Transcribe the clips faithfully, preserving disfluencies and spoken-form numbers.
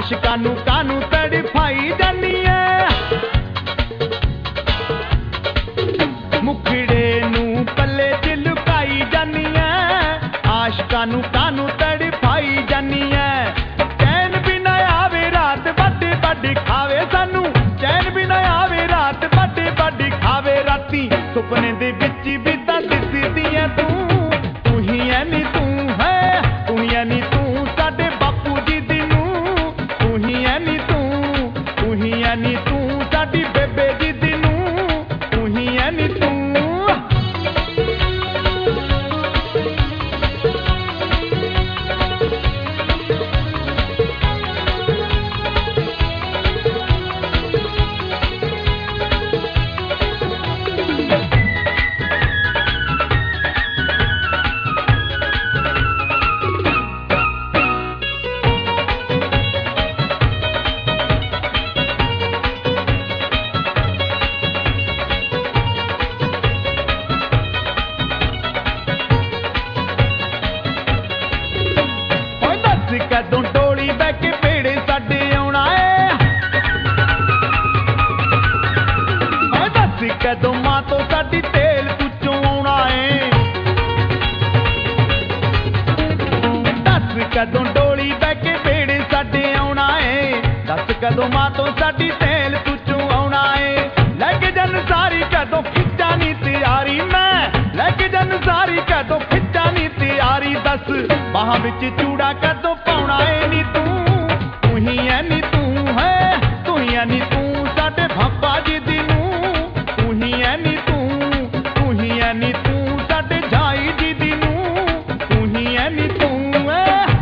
आशिकां नूं कानूं तड़फाई जानी है, मुखड़े नूं पल्ले च लुकाई जानी है, आशिकां नूं कानूं तड़फाई जानी है। चैन भी ना आवे रात बड्डी बड्डी खावे सानू, चैन भी ना आवे रात बड्डी बड्डी खावे राती सुपने दे विच भी तां दिसदी है तू, तू ही है नी तू है, तू ही है नी तू साडे बापू जी दी नूं, तू ही है नी तू, तू ही है नी तू साडी बेबे जी दी नूं, तू ही है नी तू। कदों डोली बह के पेड़े साडे आउणा है, दस कदों मां तो साडी तेल तुचों आउणा है, दस कदों डोली बह के पेड़े साडे आउणा है, दस कदों मां तो साडी तेल तुचों आउणा है। लैके जन सारी कदों खिच्चा नी तैयारी मैं, लैके जन सारी कदों खिच्चा नी तैयारी दस बाहां विच चूड़ा कदों पाउणा है नी तू, तू ही है नी तू है, तू ही है नी तू साडे भापा जी दी नूं, तू ही है नी तू, तू ही है नी तू साडे झाई जी दी नूं, तू ही है नी तू है।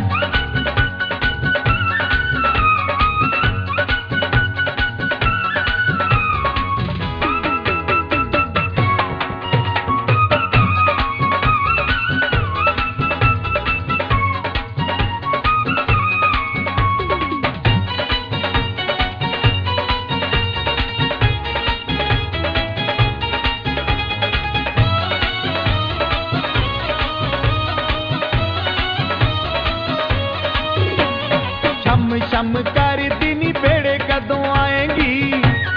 शम शम कर दिनी बेड़े कदों आएंगी,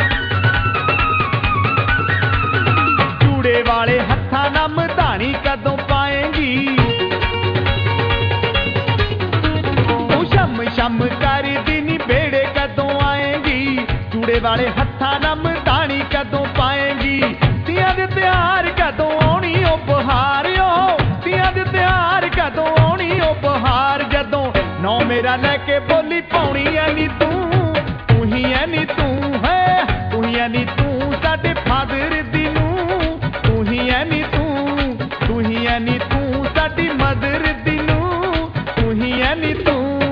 चूड़े वाले हत्था ना मधानी कदों पाएंगी, ओ शम शम कर दिनी बेड़े कदों आएंगी, चूड़े वाले हत्था ना मधानी कदों पाएंगी। तियां दे त्योहार कदों आउणी ओ बहार ओ, तियां दे त्योहार कदों आउणी ओ बहार जदों नौ मेरा लैके बोली पाउणी है नी तू, तू ही है नी तू है, तू ही है नी तू साडे फादर दी नूं, तू ही है नी तू, तू ही है नी तू साडी मदर दी नूं, तू ही है नी तू।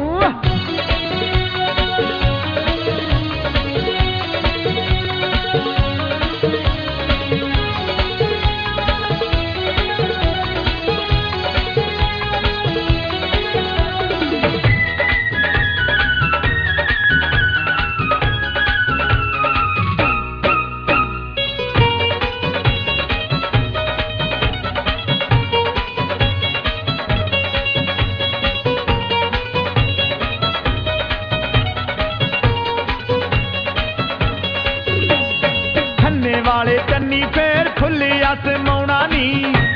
वाले चन्नी फेर खुली आसमाउणा नी,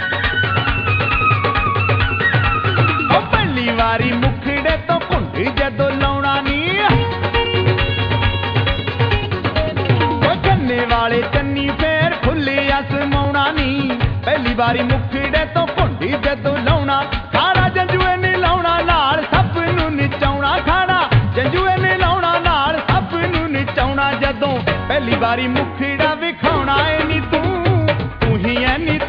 ओ पहली वारी मुखड़े तो घुंड जदों लाउणा नी, ओ चन्ने वाले चन्नी फेर खुली आसमाउणा नी, पहली वारी मुखड़े तो घुंड जदों लाउणा। खाड़ा जंजुए ने लाउणा नाल सब नूं नचाउणा, खाड़ा जंजुए ने लाउणा नाल सब नूं नचाउणा जदों पहली वारी मुखड़ा विखाउणा है नी तू, तू ही है नी